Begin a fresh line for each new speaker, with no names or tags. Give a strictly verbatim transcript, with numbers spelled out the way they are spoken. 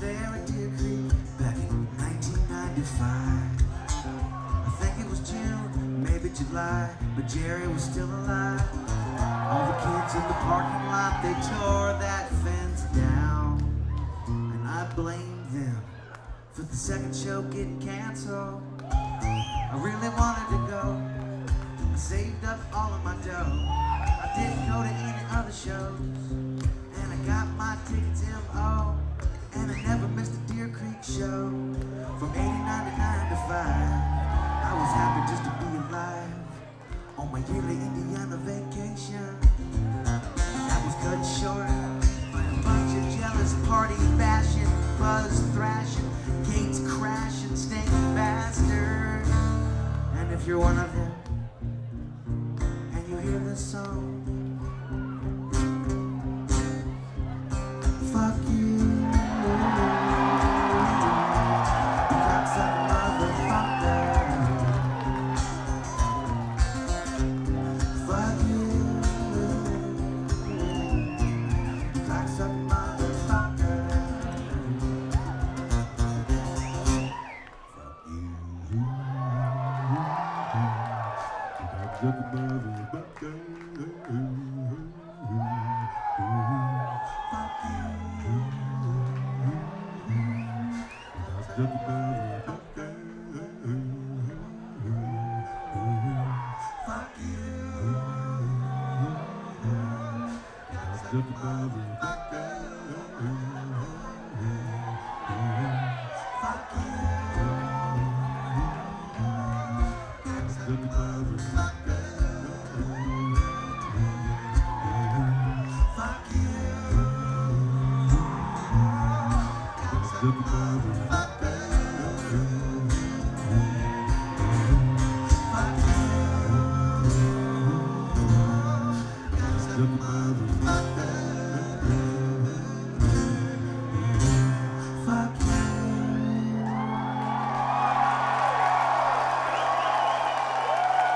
there at Deer Creek back in nineteen ninety-five. I think it was June, maybe July, but Jerry was still alive. All the kids in the parking lot, they tore that fence down, and I blamed them for the second show getting canceled. I really wanted to go. I saved up all of my dough. I didn't go to any other shows, and I got my tickets M O, and I never missed a Deer Creek show. From eighty-nine to ninety-five, I was happy just to be alive on my yearly Indiana vacation. That was cut short by a bunch of jealous party bashing, buzz thrashing, gates crashing, stinking bastards. And if you're one of them and you hear this song, fuck you, you cocksucker motherfucker. Fuck you, you cocksucker motherfucker. Fuck you, you cocksucker motherfucker. Fuck you.